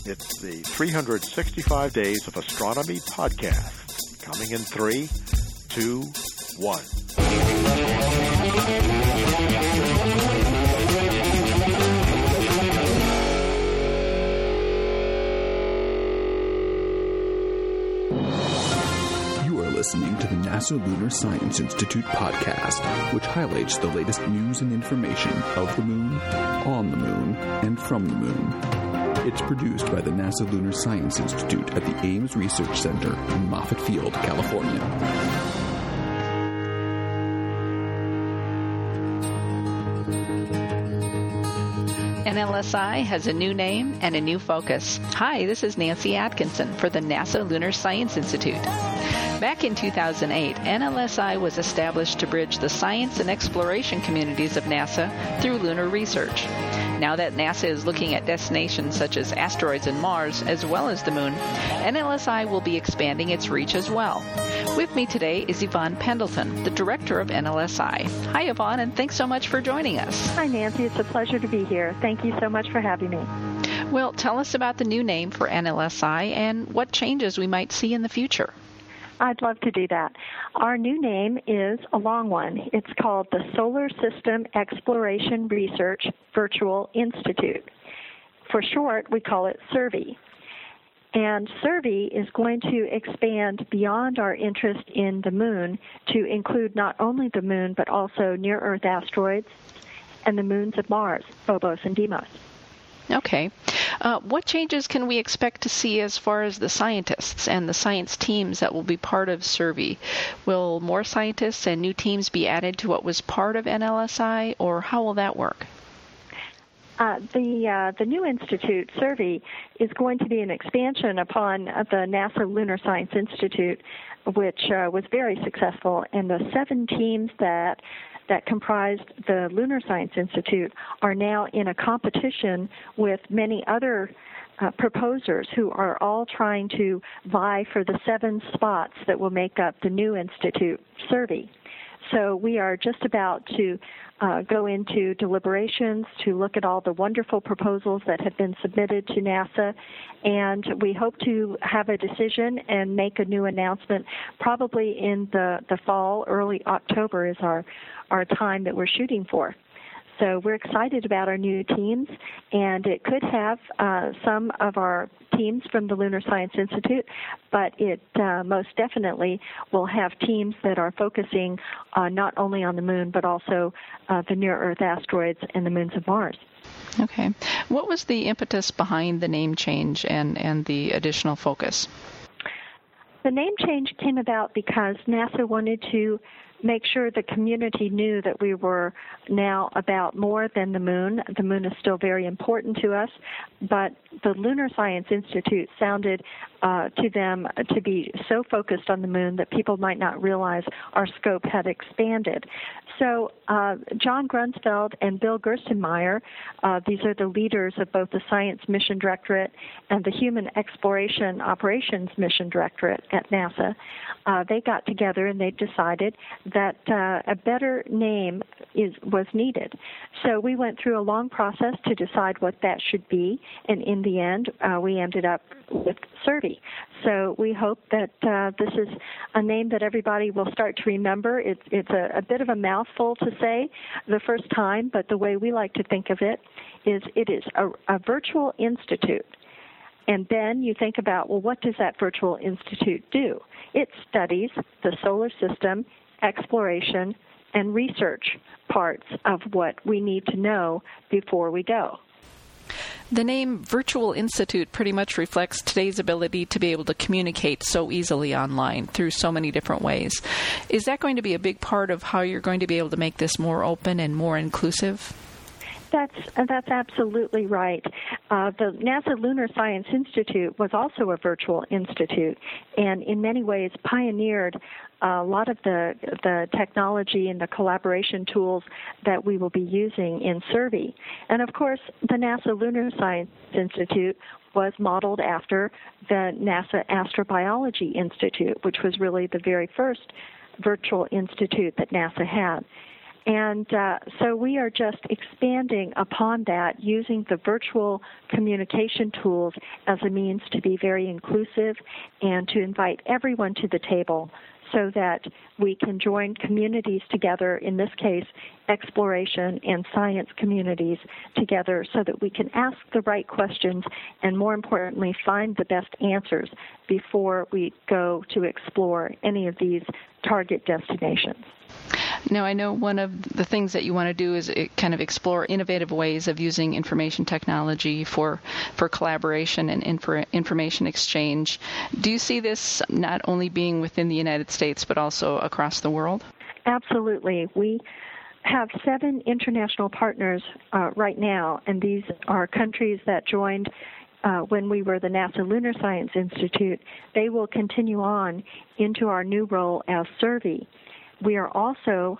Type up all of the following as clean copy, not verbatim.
It's the 365 Days of Astronomy podcast. Coming in 3, 2, 1. Listening to the NASA Lunar Science Institute podcast, which highlights the latest news and information of the moon, on the moon, and from the moon. It's produced by the NASA Lunar Science Institute at the Ames Research Center in Moffett Field, California. NLSI has a new name and a new focus. Hi, this is Nancy Atkinson for the NASA Lunar Science Institute. Back in 2008, NLSI was established to bridge the science and exploration communities of NASA through lunar research. Now that NASA is looking at destinations such as asteroids and Mars, as well as the moon, NLSI will be expanding its reach as well. With me today is Yvonne Pendleton, the director of NLSI. Hi, Yvonne, and thanks so much for joining us. Hi, Nancy. It's a pleasure to be here. Thank you so much for having me. Well, tell us about the new name for NLSI and what changes we might see in the future. I'd love to do that. Our new name is a long one. It's called the Solar System Exploration Research Virtual Institute. For short, we call it SERVI. And SERVI is going to expand beyond our interest in the moon to include not only the moon, but also near-Earth asteroids and the moons of Mars, Phobos and Deimos. Okay. What changes can we expect to see as far as the scientists and the science teams that will be part of SERVI? Will more scientists and new teams be added to what was part of NLSI, or how will that work? The new institute, SERVI, is going to be an expansion upon the NASA Lunar Science Institute, which was very successful, and the 7 teams that comprised the Lunar Science Institute are now in a competition with many other proposers who are all trying to vie for the 7 spots that will make up the new institute, SERVI. So we are just about to go into deliberations to look at all the wonderful proposals that have been submitted to NASA, and we hope to have a decision and make a new announcement probably in the fall. Early October is our time that we're shooting for. So we're excited about our new teams, and it could have some of our teams from the Lunar Science Institute, but it most definitely will have teams that are focusing not only on the moon, but also the near-Earth asteroids and the moons of Mars. Okay. What was the impetus behind the name change and the additional focus? The name change came about because NASA wanted to make sure the community knew that we were now about more than the moon. The moon is still very important to us, but the Lunar Science Institute sounded to them to be so focused on the moon that people might not realize our scope had expanded. So John Grunsfeld and Bill Gerstenmaier, these are the leaders of both the Science Mission Directorate and the Human Exploration Operations Mission Directorate at NASA. They got together and they decided that a better name was needed. So we went through a long process to decide what that should be, and in the end, we ended up with SERVI. So we hope that this is a name that everybody will start to remember. It's a bit of a mouthful to say the first time, but the way we like to think of it is a virtual institute. And then you think about, well, what does that virtual institute do? It studies the solar system, exploration, and research parts of what we need to know before we go. The name Virtual Institute pretty much reflects today's ability to be able to communicate so easily online through so many different ways. Is that going to be a big part of how you're going to be able to make this more open and more inclusive? That's absolutely right. The NASA Lunar Science Institute was also a virtual institute, and in many ways pioneered a lot of the technology and the collaboration tools that we will be using in SERVI. And of course, the NASA Lunar Science Institute was modeled after the NASA Astrobiology Institute, which was really the very first virtual institute that NASA had. And so we are just expanding upon that, using the virtual communication tools as a means to be very inclusive and to invite everyone to the table so that we can join communities together, in this case, exploration and science communities together, so that we can ask the right questions and, more importantly, find the best answers before we go to explore any of these target destinations. Now, I know one of the things that you want to do is kind of explore innovative ways of using information technology for collaboration and information exchange. Do you see this not only being within the United States, but also across the world? Absolutely. We have 7 international partners right now, and these are countries that joined when we were the NASA Lunar Science Institute. They will continue on into our new role as Survey. We are also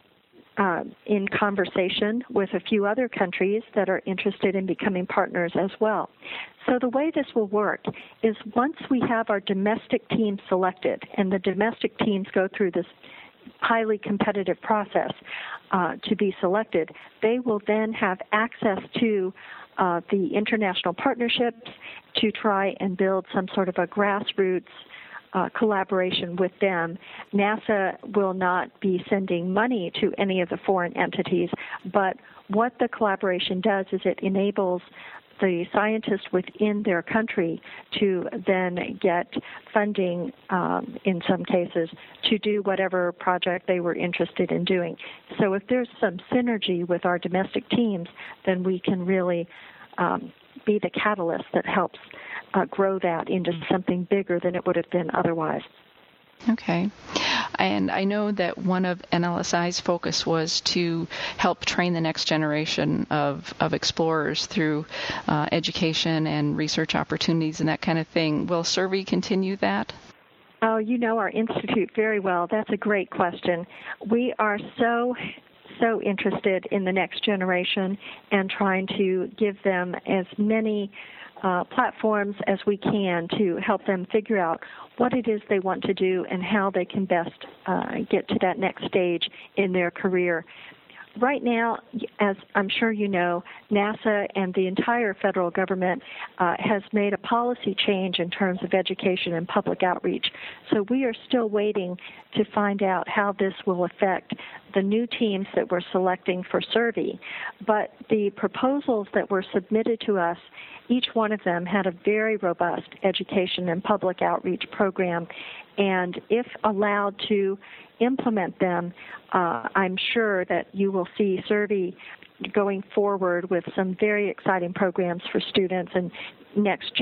in conversation with a few other countries that are interested in becoming partners as well. So the way this will work is once we have our domestic team selected, and the domestic teams go through this highly competitive process to be selected, they will then have access to the international partnerships to try and build some sort of a grassroots collaboration with them. NASA will not be sending money to any of the foreign entities, but what the collaboration does is it enables the scientists within their country to then get funding, in some cases, to do whatever project they were interested in doing. So if there's some synergy with our domestic teams, then we can really be the catalyst that helps grow that into something bigger than it would have been otherwise. Okay. And I know that one of NLSI's focus was to help train the next generation of explorers through education and research opportunities and that kind of thing. Will Survey continue that? Oh, you know our institute very well. That's a great question. We are so interested in the next generation and trying to give them as many platforms as we can to help them figure out what it is they want to do and how they can best get to that next stage in their career. Right now, as I'm sure you know, NASA and the entire federal government has made a policy change in terms of education and public outreach. So we are still waiting to find out how this will affect the new teams that we're selecting for Survey. But the proposals that were submitted to us, each one of them had a very robust education and public outreach program. And if allowed to implement them, I'm sure that you will see Survey going forward with some very exciting programs for students and next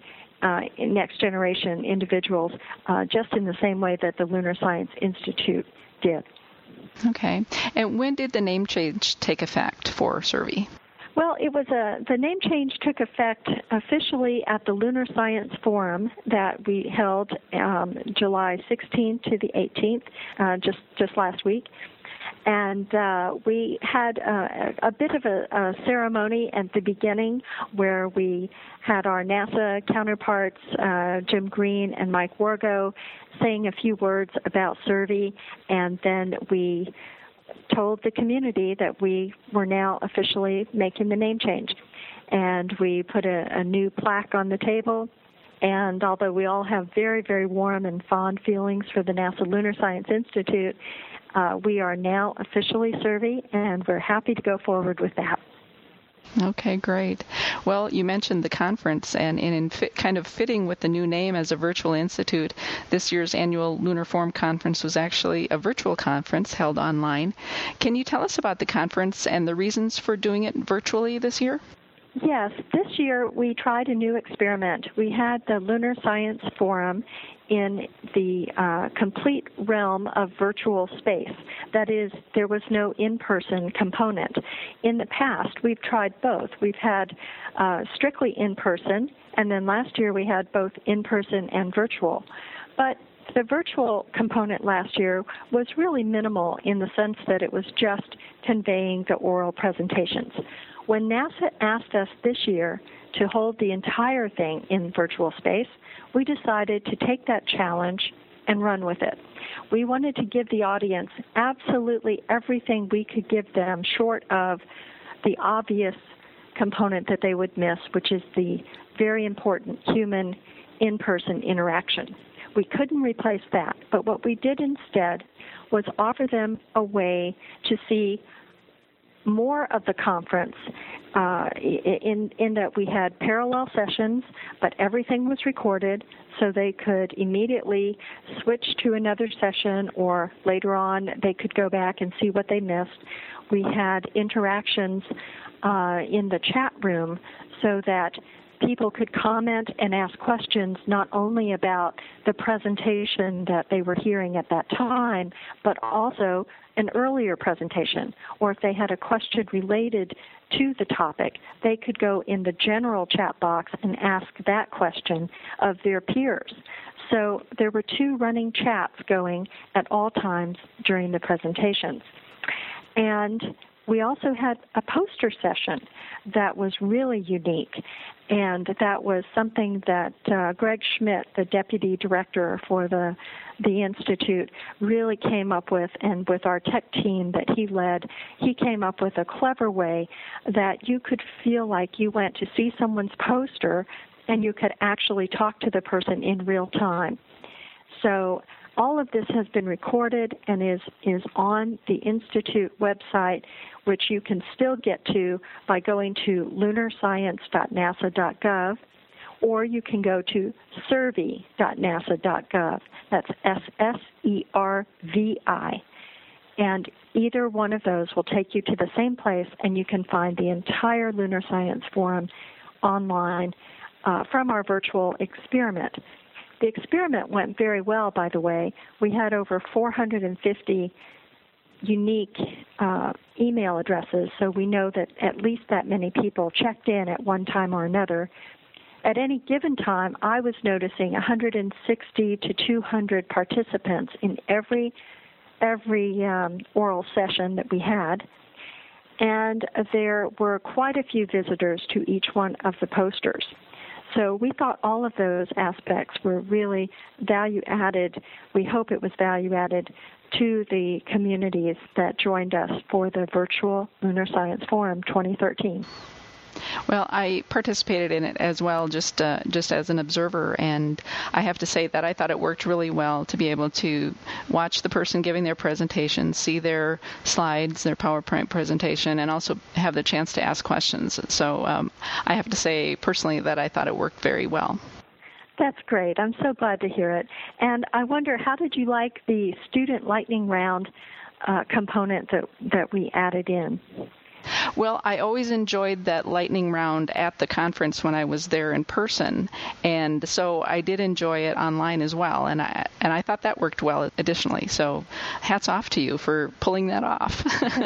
generation individuals, just in the same way that the Lunar Science Institute did. Okay. And when did the name change take effect for Survey? Well, it was the name change took effect officially at the Lunar Science Forum that we held July 16th to the 18th, just last week. And we had a bit of a ceremony at the beginning where we had our NASA counterparts, Jim Green and Mike Wargo, saying a few words about Survey, and then we told the community that we were now officially making the name change. And we put a new plaque on the table. And although we all have very, very warm and fond feelings for the NASA Lunar Science Institute, we are now officially Survey, and we're happy to go forward with that. Okay, great. Well, you mentioned the conference, and kind of fitting with the new name as a virtual institute, this year's annual Lunar Forum Conference was actually a virtual conference held online. Can you tell us about the conference and the reasons for doing it virtually this year? Yes, this year we tried a new experiment. We had the Lunar Science Forum in the complete realm of virtual space. That is, there was no in-person component. In the past, we've tried both. We've had strictly in-person, and then last year we had both in-person and virtual. But the virtual component last year was really minimal in the sense that it was just conveying the oral presentations. When NASA asked us this year to hold the entire thing in virtual space, we decided to take that challenge and run with it. We wanted to give the audience absolutely everything we could give them short of the obvious component that they would miss, which is the very important human in-person interaction. We couldn't replace that, but what we did instead was offer them a way to see more of the conference in that we had parallel sessions, but everything was recorded so they could immediately switch to another session, or later on they could go back and see what they missed. We had interactions in the chat room so that people could comment and ask questions not only about the presentation that they were hearing at that time, but also an earlier presentation. Or if they had a question related to the topic, they could go in the general chat box and ask that question of their peers. So there were 2 running chats going at all times during the presentations. And we also had a poster session that was really unique, and that was something that Greg Schmidt, the deputy director for the Institute, really came up with, and with our tech team that he led, he came up with a clever way that you could feel like you went to see someone's poster and you could actually talk to the person in real time. So all of this has been recorded and is on the Institute website, which you can still get to by going to lunarscience.nasa.gov, or you can go to servi.nasa.gov. That's SSERVI. And either one of those will take you to the same place, and you can find the entire Lunar Science Forum online from our virtual experiment. The experiment went very well, by the way. We had over 450 unique email addresses, so we know that at least that many people checked in at one time or another. At any given time, I was noticing 160 to 200 participants in every oral session that we had, and there were quite a few visitors to each one of the posters. So we thought all of those aspects were really value added. We hope it was value added to the communities that joined us for the virtual Lunar Science Forum 2013. Well, I participated in it as well, just as an observer, and I have to say that I thought it worked really well to be able to watch the person giving their presentation, see their slides, their PowerPoint presentation, and also have the chance to ask questions. So I have to say personally that I thought it worked very well. That's great. I'm so glad to hear it. And I wonder, how did you like the student lightning round component that we added in? Well, I always enjoyed that lightning round at the conference when I was there in person, and so I did enjoy it online as well, and I thought that worked well additionally. So hats off to you for pulling that off.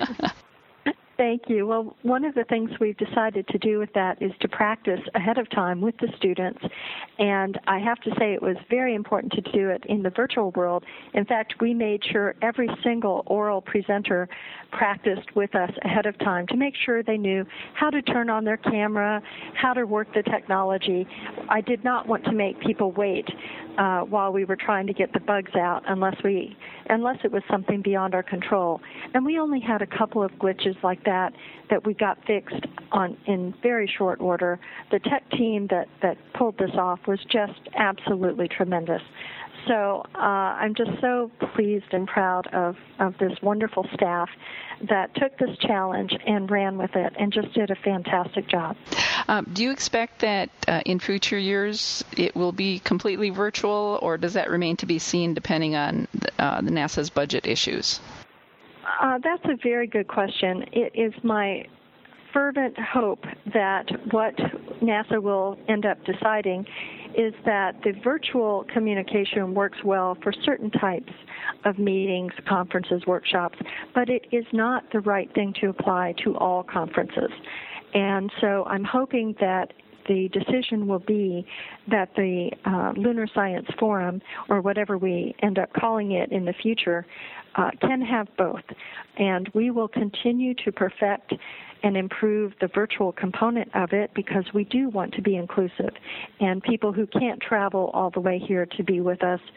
Thank you. Well, one of the things we've decided to do with that is to practice ahead of time with the students, and I have to say it was very important to do it in the virtual world. In fact, we made sure every single oral presenter practiced with us ahead of time to make sure they knew how to turn on their camera, how to work the technology. I did not want to make people wait while we were trying to get the bugs out unless it was something beyond our control. And we only had a couple of glitches like that we got fixed in very short order. The tech team that pulled this off was just absolutely tremendous. So I'm just so pleased and proud of this wonderful staff that took this challenge and ran with it and just did a fantastic job. Do you expect that in future years it will be completely virtual, or does that remain to be seen depending on the NASA's budget issues? That's a very good question. It is my fervent hope that what NASA will end up deciding is that the virtual communication works well for certain types of meetings, conferences, workshops, but it is not the right thing to apply to all conferences. And so I'm hoping that the decision will be that the Lunar Science Forum, or whatever we end up calling it in the future, can have both. And we will continue to perfect and improve the virtual component of it because we do want to be inclusive. And people who can't travel all the way here to be with us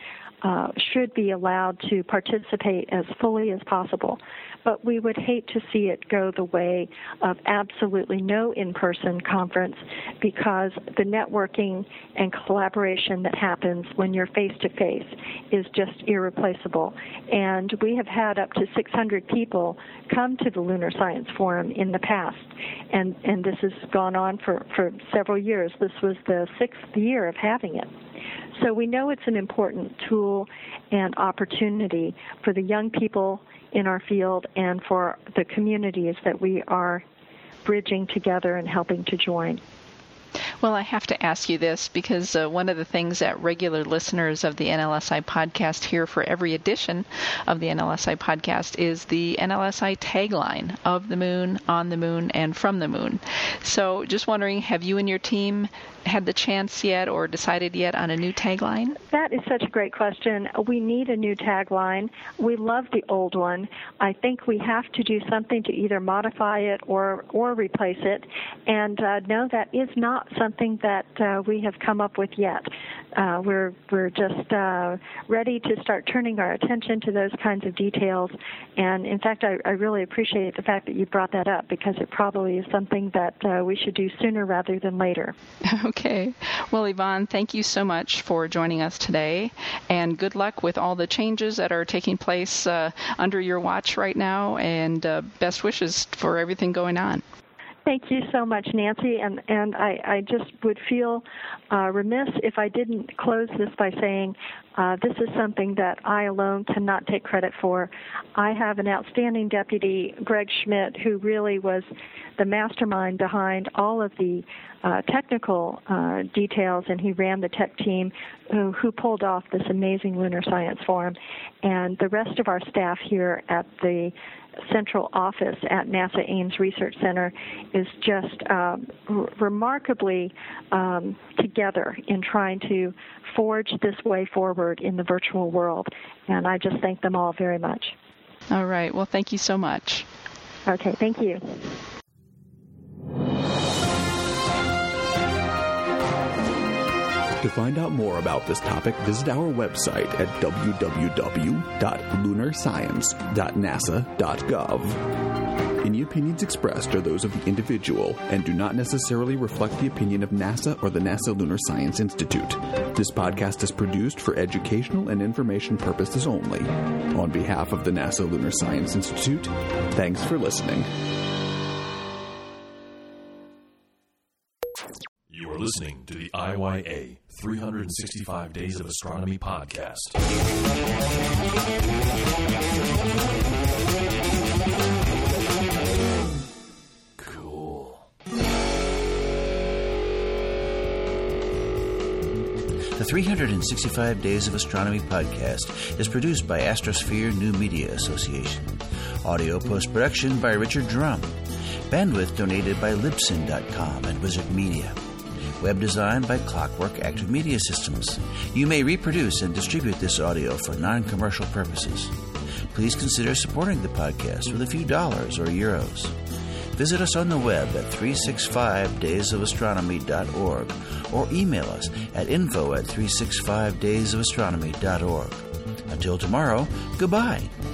should be allowed to participate as fully as possible. But we would hate to see it go the way of absolutely no in-person conference, because the networking and collaboration that happens when you're face-to-face is just irreplaceable. And we have had up to 600 people come to the Lunar Science Forum in the past, and this has gone on for several years. This was the 6th year of having it. So we know it's an important tool and opportunity for the young people in our field and for the communities that we are bridging together and helping to join. Well, I have to ask you this because one of the things that regular listeners of the NLSI podcast hear for every edition of the NLSI podcast is the NLSI tagline, of the moon, on the moon, and from the moon. So just wondering, have you and your team had the chance yet or decided yet on a new tagline? That is such a great question. We need a new tagline. We love the old one. I think we have to do something to either modify it or replace it. And no, that is not something that we have come up with yet. We're just ready to start turning our attention to those kinds of details. And in fact, I really appreciate the fact that you brought that up, because it probably is something that we should do sooner rather than later. Okay. Well, Yvonne, thank you so much for joining us today, and good luck with all the changes that are taking place under your watch right now, and best wishes for everything going on. Thank you so much, Nancy, and I just would feel remiss if I didn't close this by saying this is something that I alone cannot take credit for. I have an outstanding deputy, Greg Schmidt, who really was the mastermind behind all of the technical details, and he ran the tech team who pulled off this amazing Lunar Science Forum. And the rest of our staff here at the central office at NASA Ames Research Center is just remarkably together in trying to forge this way forward in the virtual world. And I just thank them all very much. All right. Well, thank you so much. Okay. Thank you. To find out more about this topic, visit our website at www.lunarscience.nasa.gov. Any opinions expressed are those of the individual and do not necessarily reflect the opinion of NASA or the NASA Lunar Science Institute. This podcast is produced for educational and information purposes only. On behalf of the NASA Lunar Science Institute, thanks for listening. You are listening to the IYA 365 Days of Astronomy podcast. Cool. The 365 Days of Astronomy podcast is produced by Astrosphere New Media Association. Audio post-production by Richard Drum. Bandwidth donated by Libsyn.com and Wizard Media. Web design by Clockwork Active Media Systems. You may reproduce and distribute this audio for non-commercial purposes. Please consider supporting the podcast with a few dollars or euros. Visit us on the web at 365daysofastronomy.org or email us at info@365daysofastronomy.org. Until tomorrow, goodbye.